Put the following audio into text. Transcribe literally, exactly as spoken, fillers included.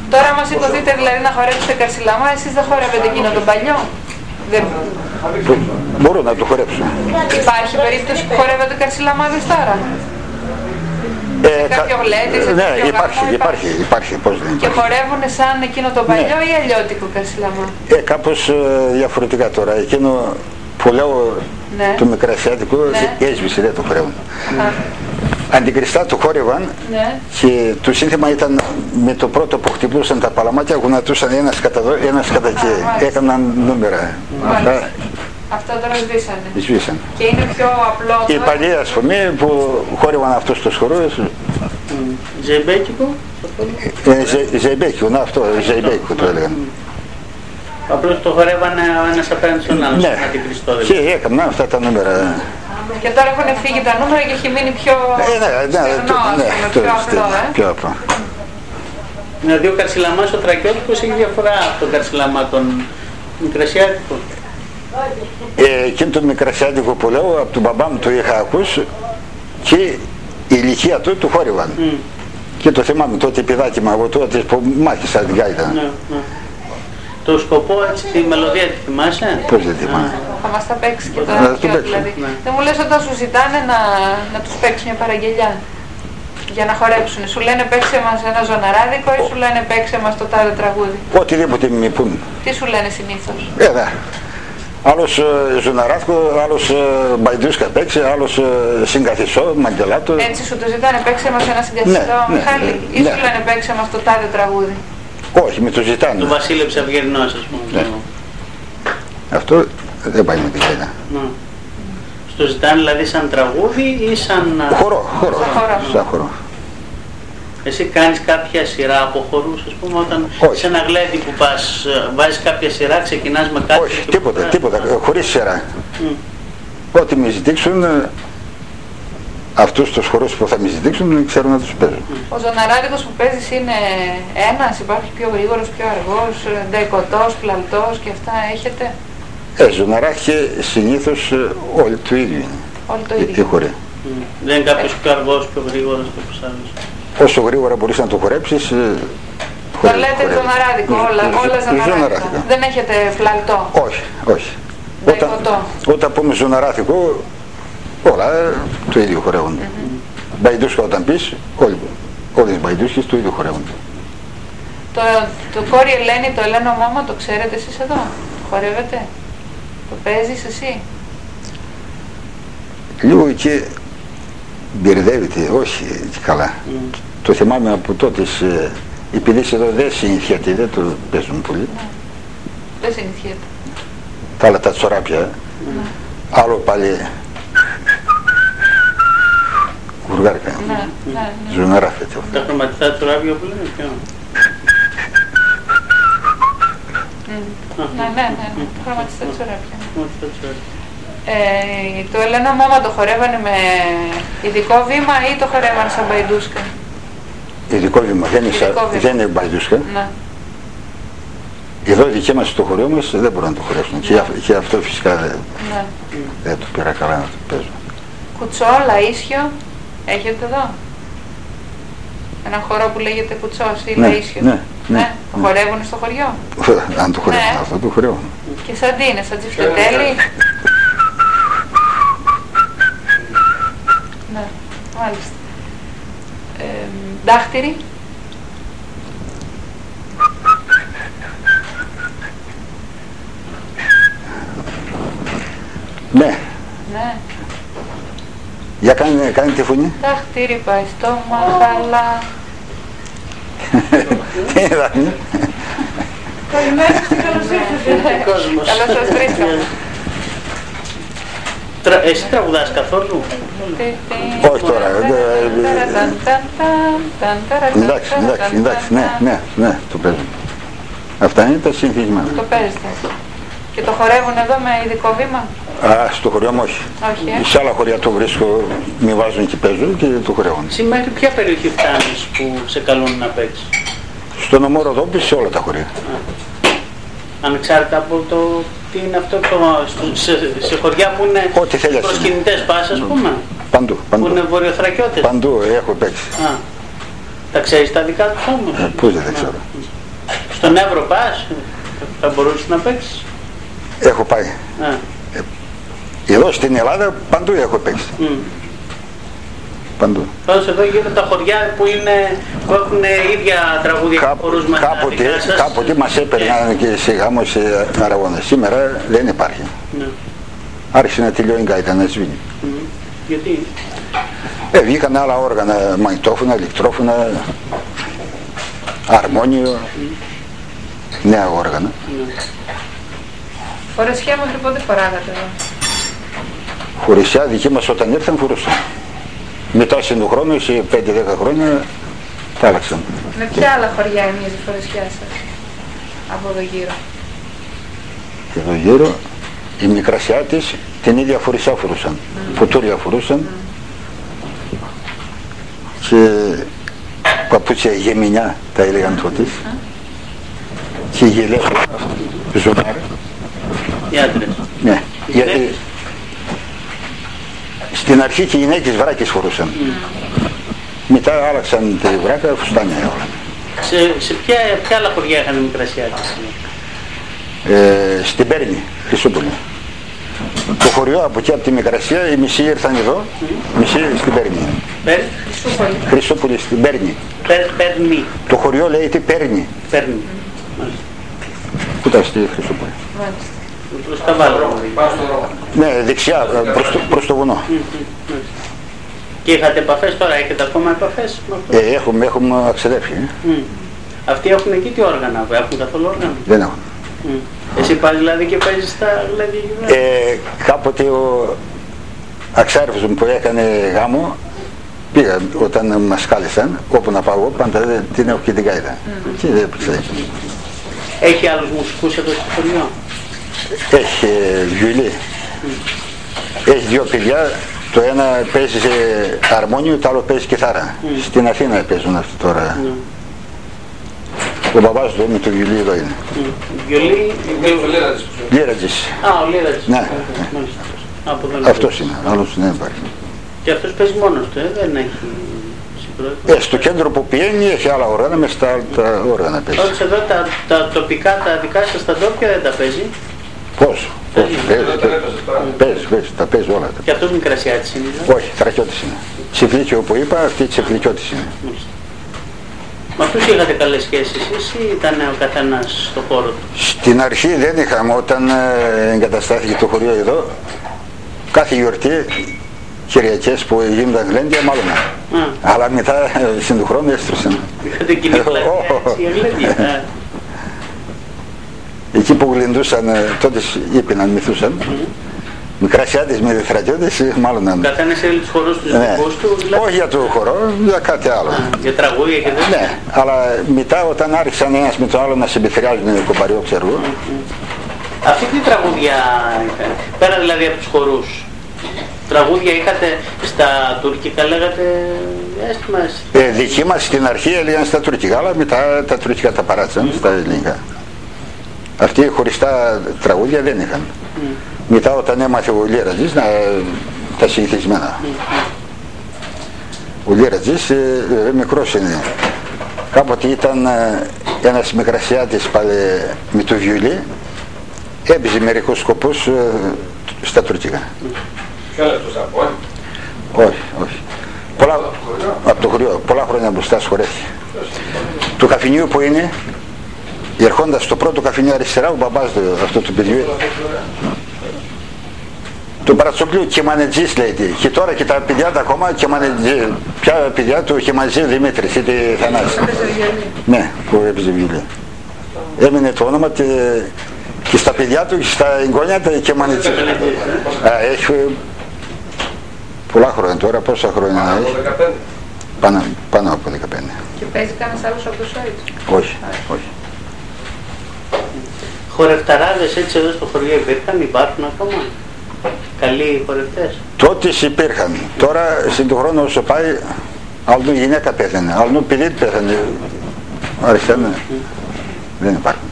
Τώρα μας υποθείτε δηλαδή να χορέψετε καρσιλαμά, εσείς δεν χορεύετε εκείνο τον παλιό? Δεν... Μπορώ να το χορέψω. Υπάρχει περίπτωση που χορεύετε καρσιλαμάδες τώρα? Ε, σε κάποιο γλέντι, σε ναι, κάποιο υπάρχει, γάμο, υπάρχει, υπάρχει, υπάρχει, πώς δεν υπάρχει. Και χορεύουν σαν εκείνο το παλιό, ναι, ή αλλιώτικο καρσιλαμά? Ε, κάπως ε, διαφορετικά τώρα. Εκείνο που λέω, ναι, το μικρασιάτικο, ναι, έσβησε, δεν το χορεύουν. Αντικριστά το χόρευαν, ναι, και το σύνθημα ήταν με το πρώτο που χτυπούσαν τα παλαμάκια, γονατούσαν ένας κατά εδώ, ένας κατά εκεί. Έκαναν νούμερα. Αυτά, αυτό τώρα σβήσανε. Σβήσανε. Και είναι πιο απλό. Οι παλιοί, ας πούμε, που χόρευαν αυτούς τους χορούς. Ζεϊμπέκικο. Ε, Ζεϊμπέκικο, να αυτό, Ζεϊμπέκικο το έλεγαν. Απλώς το χορεύανε ένας απέναντι στον άλλον, ναι, αντικριστό δηλαδή. Και έκαναν αυτά τα νούμερα. Και τώρα έχουν φύγει τα νούμερα και έχει μείνει πιο ε, ναι, ναι, στενό, ναι, ναι, πιο απλό, ε. πιο απλό. Δηλαδή ο καρσιλαμάς ο τρακιώτικος έχει διαφορά από τον καρσιλαμά τον μικρασιάτικο. Ε, εκείνο το μικρασιάτικο που λέω, από τον μπαμπά μου το είχα ακούσει και η ηλικία του του χόρευαν. Mm. Και το θυμάμαι τότε παιδάκι μου, εγώ τότε που μάχησα την γάιτα. Ναι, ναι. Το σκοπό, έτσι, τη μελωδία τη θυμάσαι? Πώς δεν θυμάμαι. Θα μας τα παίξει και τώρα, δηλαδή. Ναι. Δεν μου λες όταν σου ζητάνε να, να τους παίξει μια παραγγελιά για να χορέψουν. Σου λένε παίξε μας ένα ζωναράδικο ή σου λένε παίξε μας το τάδε τραγούδι? Οτιδήποτε με πούν. Τι σου λένε συνήθως? Ε, ναι. Άλλος ε, ζωναράδικο, άλλος ε, μπαϊντούσκα παίξει, άλλος ε, συγκαθισό, μαγκελάτο. Έτσι σου το ζητάνε παίξε μας ένα συγκαθισό, ναι, Μιχάλη, ναι, ή ναι, σου λένε παίξε μας το τάδε τραγούδι? Όχι, με το ζητάνε. Το Βασίλεψε Αυγερινός, ας πούμε. Ναι. Αυτό δεν πάει με την γένεια. Ναι. Στο ζητάνε δηλαδή σαν τραγούδι ή σαν... Χορό, χορό. Σαν χορό. Εσύ κάνεις κάποια σειρά από χορούς, ας πούμε, όταν όχι, σε ένα γλέντι που πας, βάζεις κάποια σειρά, ξεκινάς με κάτι... Όχι, τίποτα, που... τίποτα, χωρίς σειρά. Mm. Ό,τι με ζητήξουν, αυτούς τους χορούς που θα με ζητήξουν, ξέρω να τους παίζω. Mm. Ο ζωναράδικος που παίζεις είναι ένας, υπάρχει πιο γρήγορος, πιο αργός, ντεκοτός, πλαλτός και αυτά έχετε? Ε, ζωναράχη συνήθως όλοι το ίδιο είναι. Όλοι το ίδιο. Mm. Δεν είναι κάποιος πιο αργός, πιο γρήγορος, κάποιος άλλος? Όσο γρήγορα μπορείς να το χορέψεις. Το λέτε ζωναράδικο, όλα, όλα ζωναράδικο. Δεν έχετε φλαλτό? Όχι, όχι. Όταν, όταν πούμε ζωναράδικο, όλα το ίδιο χορεύονται. Mm-hmm. Μπαϊντούσκα όταν πεις, όλοι, όλες οι μπαϊντούσκες το ίδιο χορεύονται. Το, το κόρη Ελένη, το Ελένο Μάμα, το ξέρετε εσείς εδώ? Χορεύετε? Το παίζεις εσύ? Λίγο εκεί μπερδεύεται, όχι έτσι καλά. Mm. Το θυμάμαι από τότε, οι παιδείς εδώ δεν συνηθιέται, δεν το παίζουν πολύ. Mm. Δεν συνηθιέται. Τα άλλα τα τσοράπια, mm. άλλο πάλι γουργάρικα, ναι, ναι, ναι. ζωναράθεται. Τα χρωματιστά τσοράπια που λένε ποιο? Mm. Ναι, ναι, ναι, ναι, χρωματιστά τσοράπια. Ε, το Ελένο Μάμα το χορεύανε με ειδικό βήμα ή το χορεύανε σαν μπαϊντούσκα? Ειδικό βήμα, δεν είναι, ειδικό βήμα. Δεν είναι μπαϊντούσκα. Ναι. Εδώ οι δικοί μας στο χορείο μας δεν μπορούν να το χορεύσουν. Ναι. Και, και αυτό φυσικά δεν, ναι. δεν το πήρα καλά να το παίζω. Κουτσό, Λαΐσιο, έχετε εδώ? Ένα χορό που λέγεται Κουτσός ή ναι, Λαΐσιο. Ναι, ναι, ναι. Το χορεύουν στο χωριό? Αν το χορεύουν, ναι. Αυτό το χορεύουν. Και σαν τι είναι, σαν τσιφτετέλη? Ναι, μάλιστα. Ε, δάχτυρη? Ναι. Ναι. Για κάνε, κάνε τη φωνή. Δάχτυρη πάει στο μαχαλά. Τι είναι δάχτυρη? Καλημέρα σας, καλώς ήρθατε. Καλώς σας βρίσκαμε. Εσύ τραγουδάς καθόλου? Όχι τώρα. Εντάξει, εντάξει, εντάξει, ναι, ναι, ναι, το παίζω. Αυτά είναι τα συνηθισμένα. Το παίζετε. Και το χορεύουν εδώ με ειδικό βήμα? Α, στο χωριό μου όχι. Όχι, ε? Σε άλλα χωριά το βρίσκω, με βάζουν και παίζω και το χορεύουν. Σήμερα ποια περιοχή φτάνεις που σε καλούν να παίξεις? Στο νομό Ροδόπης, σε όλα τα χωριά. Ανεξάρτητα από το τι είναι αυτό το, σε, σε χωριά που είναι προσκυνητές πας, ας πούμε. Παντού, παντού. Που είναι βορειοθρακιώτες. Παντού έχω παίξει. Α, τα ξέρεις τα δικά τους όμως? Ε, πώς δεν τα ξέρω. Στον Εύρο πας, θα μπορούσες να παίξεις? Έχω πάει. Α. Εδώ στην Ελλάδα παντού έχω παίξει. Mm. Παντού. Πάντως εδώ γύρω τα χωριά που, είναι, που έχουν ίδια τραγούδια Κά, χορούς με κάποτε, τα δικά σας. κάποτε μας έπαιρναν και σε γάμο σε Αραγώνα. Σήμερα δεν υπάρχει. Ναι. Άρχισε να τελειώνει γκάιτα, να σβήνει. Mm. Γιατί? Ε, βγήκαν άλλα όργανα, μαγνητόφωνα, ηλεκτρόφωνα, αρμόνιο, mm. νέα όργανα. Mm. Φορεσιά μέχρι πότε φοράγατε εδώ? Φορεσιά δική μας όταν ήρθαν φορούσαν. Μετά στον χρόνο, σε πέντε δέκα χρόνια, τα άλλαξαν. Με ποια άλλα χωριά έμοιαζε η φορεσιά σας από εδώ γύρω? Εδώ γύρω, οι Μικρασιάτες την ίδια φορεσιά φορούσαν. Mm. Ποτούρια φορούσαν. Mm. Και παπούτσια γεμινιά τα έλεγαν τότε. Mm. Και γελές, ζουμάρι. Οι άντρες. Ναι. Γιατί στην αρχή και οι γυναίκες βράκες φορούσαν. Mm. Μετά άλλαξαν τα βράκα, φουστάνια όλα. Σε, σε ποια, ποια άλλα χωριά είχαν οι Μικρασιάτες? Ε, στην Πέρνη, Χρυσούπολη. Το χωριό από εκεί από τη Μικρασία, οι μισοί ήρθαν εδώ, mm. μισοί στην Πέρνη. Πέρ? Χρυσούπολη. Χρυσούπολη στην Πέρνη. Πέρ, Πέρνη. Το χωριό λέγεται Πέρνη. Πέρνη. Πού ήταν στη Χρυσούπολη? Μάλιστα. Προς τα Βάλω. Ναι, δεξιά, προς το, προς το βουνό. Mm-hmm. Και είχατε επαφές τώρα, έχετε ακόμα επαφές? Ε, έχουμε, έχουμε αξεδεύει. Ε. Mm. Αυτοί έχουν εκεί τι όργανα, έχουν καθόλου όργανα? Δεν έχουν. Mm. Εσύ πας δηλαδή και παίζεις τα γλέντια? Ε, κάποτε ο αξάρφος μου που έκανε γάμο, πήγα όταν μας κάλεσαν, όπου να πάω, πάντα την έχω και την γάιδα. Mm. Και δεν έπαιξα. Έχει άλλους μουσικούς εδώ στο χωριό? Έχει βιολί. Mm. Έχει δύο παιδιά, το ένα παίζει αρμόνιο, το άλλο παίζει κιθάρα. Mm. Στην Αθήνα παίζουν αυτοί τώρα. Mm. Ο μπαμπάς του με το βιολί εδώ είναι. Mm. Βιολί, Λίρατζης. Α, ο Λίρατζης. Ναι. Okay. Αυτός είναι, άλλος δεν υπάρχει. Και αυτός παίζει μόνος του, ε? Δεν έχει συμπρόεδρο? Ε, στο κέντρο που πηγαίνει έχει άλλα όργανα, μες στα άλλα όργανα παίζει. Όμως εδώ τα, τα τοπικά, τα δικά σας τα ντόπια δεν τα παίζει? Πώς? Παίζει, παίζει, παίζει, τα παίζει όλα. Και αυτός Μικρασιάτης είναι? Όχι, Θρακιώτης είναι. Τσιφλίκιο που είπα, αυτή Τσιφλικιώτης είναι. Με αυτούς είχατε καλές σχέσεις εσείς ή ήταν ο καθένας στο χώρο του? Στην αρχή δεν είχαμε, όταν ε, εγκαταστάθηκε το χωριό εδώ, κάθε γιορτή, Κυριακές που γίνονταν γλέντια μάλλον. Mm. Αλλά μετά στην του χρόνου έστρωσαν. Είχατε κοινή πλατεία έτσι γλέντια? Εκεί που γλεντούσαν, τότε ήπιναν, μυθούσαν. Mm. Μικρασιάτες με Θρακιώτες, μάλλον. Καθένας έλεγε τους χορούς τους ναι. δικούς του? Δηλαδή. Όχι για το χορό, για κάτι άλλο. Α, για τραγούδια και τέτοια? Ναι, αλλά μετά όταν άρχισαν ένας με τον άλλο να συμπεθυριάζουν κομπαριό, ξέρω εγώ. Mm-hmm. Αυτή τι τραγούδια είχατε, πέρα δηλαδή από τους χορούς? Τραγούδια είχατε στα τουρκικά, λέγατε αίσθημα? Ε, δικοί μας στην αρχή έλεγαν στα τουρκικά, αλλά μετά τα τουρκικά τα παράτησαν mm. στα ελληνικά. Αυτοί χωριστά τραγούδια δεν είχαν. Mm. Μετά όταν έμαθε ο Λίρατζης, να, τα συνηθισμένα. Mm. Ο Λίρατζης ε, ε, μικρός είναι. Κάποτε ήταν ε, ένας Μικρασιάτης πάλι με το βιολί, έπαιζε μερικούς σκοπούς ε, στα τουρκικά. Mm. Όχι, όχι. Πολλά, από το χωριό, πολλά χρόνια μπροστά σχολέθηκε. Το καφενείο που είναι, ερχόντας στο πρώτο καφενείο αριστερά, ο μπαμπάς του, αυτό του παιδιού, το Παρατσοκλού Κεμανετζής λέγεται. Και τώρα και τα παιδιά τα ακόμα Κεμανετζή. Ποια παιδιά του Κεμανετζή Δημήτρης, είτε Θανάση. Ναι, που έπαιζε βιολί. Έμεινε το όνομα και, και στα παιδιά του και στα εγγόνια τα Κεμανετζή. Έχει πολλά χρόνια τώρα, πόσα χρόνια έχει? Πάνω, πάνω από δεκαπέντε. Και παίζει κανένας άλλος από το σόι του? Όχι, όχι. Χορευταράδες έτσι εδώ στο χωριό υπήρχαν, υπάρχουν ακόμα? Καλοί χορευτές? Τότε υπήρχαν. Τώρα στην του χρόνου όσο πάει, άλλο γυναίκα πέθανε, άλλο παιδί πέθανε. Άρχισαν, mm. δεν υπάρχουν.